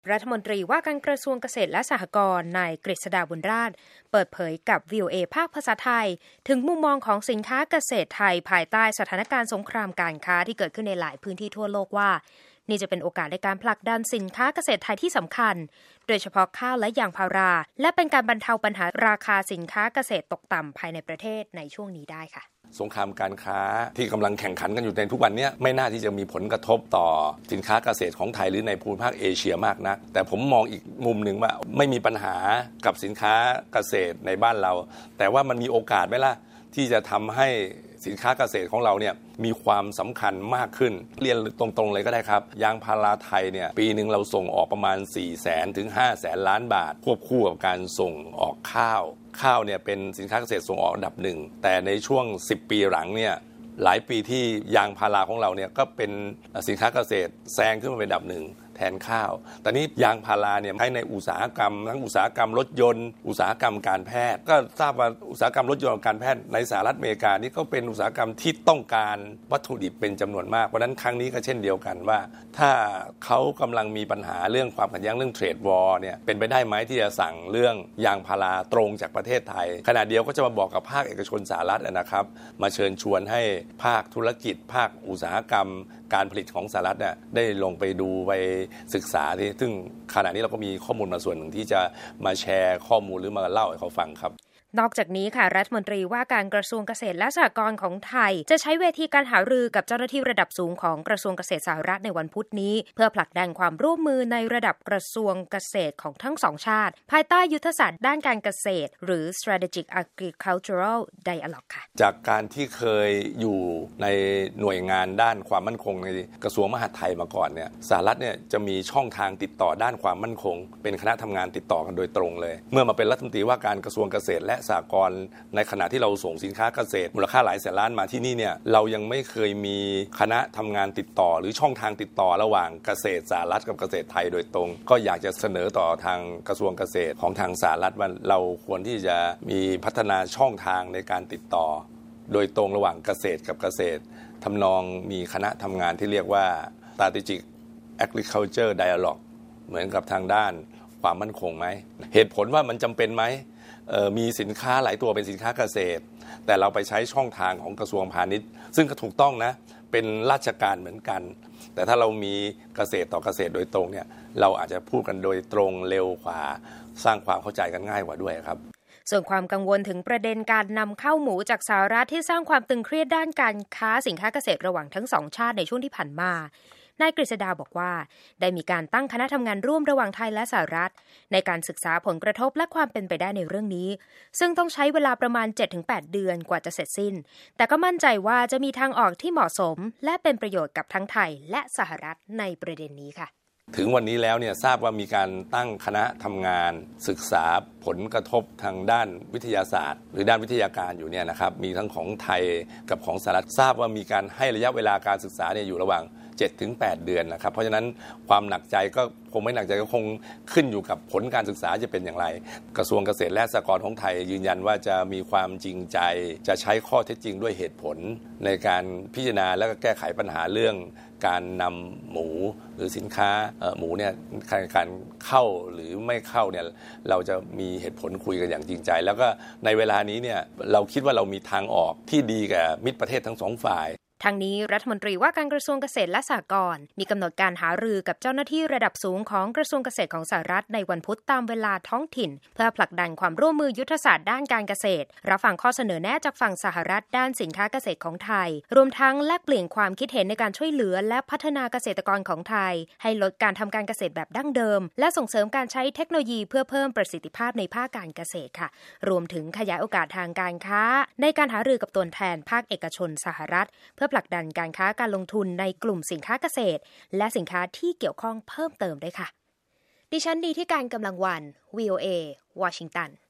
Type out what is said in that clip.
รัฐมนตรีว่าการกระทรวงเกษตรและสหกรณ์นายกฤษดาบุญราชเปิดเผยกับ VOA ภาคภาษาไทยถึงมุมมองของสินค้าเกษตรไทยภายใต้สถานการณ์สงครามการค้าที่เกิดขึ้นในหลายพื้นที่ทั่วโลกว่านี่จะเป็นโอกาสในการผลักดันสินค้าเกษตรไทยที่สำคัญโดยเฉพาะข้าวและยางพาราและเป็นการบรรเทาปัญหาราคาสินค้าเกษตรตกต่ำภายในประเทศในช่วงนี้ได้ค่ะสงครามการค้าที่กำลังแข่งขันกันอยู่ในทุกวันนี้ไม่น่าที่จะมีผลกระทบต่อสินค้าเกษตรของไทยหรือในภูมิภาคเอเชียมากนักแต่ผมมองอีกมุมหนึ่งว่าไม่มีปัญหากับสินค้าเกษตรในบ้านเราแต่ว่ามันมีโอกาสไหมล่ะที่จะทำให้สินค้าเกษตรของเราเนี่ยมีความสำคัญมากขึ้นเรียนตรงๆเลยก็ได้ครับยางพาราไทยเนี่ยปีนึงเราส่งออกประมาณ 400,000 ถึง 500,000 ล้านบาทควบคู่กับการส่งออกข้าวเนี่ยเป็นสินค้าเกษตรส่งออกอันดับหนึ่งแต่ในช่วง10ปีหลังเนี่ยหลายปีที่ยางพาราของเราเนี่ยก็เป็นสินค้าเกษตรแซงขึ้นมาเป็นอันดับหนึ่งแทนข้าวแต่นี้ยางพาราเนี่ยใช้ในอุตสาหกรรมทั้งอุตสาหกรรมรถยนต์อุตสาหกรรมการแพทย์ก็ทราบว่าอุตสาหกรรมรถยนต์การแพทย์ในสหรัฐอเมริกานี่ก็เป็นอุตสาหกรรมที่ต้องการวัตถุดิบเป็นจำนวนมากเพราะนั้นครั้งนี้ก็เช่นเดียวกันว่าถ้าเขากำลังมีปัญหาเรื่องความขัดแย้งเรื่องเทรดวอร์เนี่ยเป็นไปได้ไหมที่จะสั่งเรื่องยางพาราตรงจากประเทศไทยขณะเดียวก็จะมาบอกกับภาคเอกชนสหรัฐนะครับมาเชิญชวนให้ภาคธุรกิจภาคอุตสาหกรรมการผลิตของสหรัฐเนี่ยได้ลงไปดูไปศึกษาที่ซึ่งขณะนี้เราก็มีข้อมูลมาส่วนหนึ่งที่จะมาแชร์ข้อมูลหรือมาเล่าให้เขาฟังครับนอกจากนี้ค่ะรัฐมนตรีว่าการกระทรวงเกษตรและสหกรณ์ของไทยจะใช้เวทีการหารือกับเจ้าหน้าที่ระดับสูงของกระทรวงเกษตรสหรัฐในวันพุธนี้เพื่อผลักดันความร่วมมือในระดับกระทรวงเกษตรของทั้งสองชาติภายใต้ยุทธศาสตร์ด้านการเกษตรหรือ Strategic Agricultural Dialogue ค่ะจากการที่เคยอยู่ในหน่วยงานด้านความมั่นคงในกระทรวงมหาดไทยมาก่อนเนี่ยสหรัฐเนี่ยจะมีช่องทางติดต่อด้านความมั่นคงเป็นคณะทำงานติดต่อกันโดยตรงเลยเมื่อมาเป็นรัฐมนตรีว่าการกระทรวงเกษตรและสหกรณ์ในขณะที่เราส่งสินค้าเกษตรมูลค่าหลายแสนล้านมาที่นี่เนี่ยเรายังไม่เคยมีคณะทำงานติดต่อหรือช่องทางติดต่อระหว่างเกษตรสหรัฐกับเกษตรไทยโดยตรงก็อยากจะเสนอต่อทางกระทรวงเกษตรของทางสหรัฐว่าเราควรที่จะมีพัฒนาช่องทางในการติดต่อโดยตรงระหว่างเกษตรกับเกษตรทำนองมีคณะทำงานที่เรียกว่า Strategic Agriculture Dialogue เหมือนกับทางด้านความมั่นคงไหมเหตุผลว่ามันจำเป็นไหมมีสินค้าหลายตัวเป็นสินค้าเกษตรแต่เราไปใช้ช่องทางของกระทรวงพาณิชย์ซึ่งก็ถูกต้องนะเป็นราชการเหมือนกันแต่ถ้าเรามีเกษตรต่อเกษตรโดยตรงเนี่ยเราอาจจะพูดกันโดยตรงเร็วกว่าสร้างความเข้าใจกันง่ายกว่าด้วยครับส่วนความกังวลถึงประเด็นการนำเข้าหมูจากสหรัฐที่สร้างความตึงเครียดด้านการค้าสินค้าเกษตรระหว่างทั้งสองชาติในช่วงที่ผ่านมานายกฤษดาบอกว่าได้มีการตั้งคณะทำงานร่วมระหว่างไทยและสหรัฐในการศึกษาผลกระทบและความเป็นไปได้ในเรื่องนี้ซึ่งต้องใช้เวลาประมาณ 7-8 เดือนกว่าจะเสร็จสิ้นแต่ก็มั่นใจว่าจะมีทางออกที่เหมาะสมและเป็นประโยชน์กับทั้งไทยและสหรัฐในประเด็นนี้ค่ะถึงวันนี้แล้วเนี่ยทราบว่ามีการตั้งคณะทำงานศึกษาผลกระทบทางด้านวิทยาศาสตร์หรือด้านวิทยาการอยู่เนี่ยนะครับมีทั้งของไทยกับของสหรัฐทราบว่ามีการให้ระยะเวลาการศึกษาเนี่ยอยู่ระหว่าง7-8 เดือนนะครับเพราะฉะนั้นความหนักใจก็คงไม่หนักใจก็คงขึ้นอยู่กับผลการศึกษาจะเป็นอย่างไรกระทรวงเกษตรและสหกรณ์ของไทยยืนยันว่าจะมีความจริงใจจะใช้ข้อเท็จจริงด้วยเหตุผลในการพิจารณาและก็แก้ไขปัญหาเรื่องการนำหมูหรือสินค้าหมูเนี่ยการเข้าหรือไม่เข้าเนี่ยเราจะมีเหตุผลคุยกันอย่างจริงใจแล้วก็ในเวลานี้เนี่ยเราคิดว่าเรามีทางออกที่ดีกับมิตรประเทศทั้งสองฝ่ายทางนี้รัฐมนตรีว่าการกระทรวงเกษตรและสหกรณ์มีกำหนดการหารือกับเจ้าหน้าที่ระดับสูงของกระทรวงเกษตรของสหรัฐในวันพุธตามเวลาท้องถิ่นเพื่อผลักดันความร่วมมือยุทธศาสตร์ด้านการเกษตรรับฟังข้อเสนอแนะจากฝั่งสหรัฐด้านสินค้าเกษตรของไทยรวมทั้งแลกเปลี่ยนความคิดเห็นในการช่วยเหลือและพัฒนาเกษตรกรของไทยให้ลดการทำการเกษตรแบบดั้งเดิมและส่งเสริมการใช้เทคโนโลยีเพื่อเพิ่มประสิทธิภาพในภาคการเกษตรค่ะรวมถึงขยายโอกาสทางการค้าในการหารือกับตัวแทนภาคเอกชนสหรัฐเพื่อผลักดันการค้าการลงทุนในกลุ่มสินค้าเกษตรและสินค้าที่เกี่ยวข้องเพิ่มเติมด้วยค่ะดิฉันดีที่การกำลังวัน VOA วอชิงตัน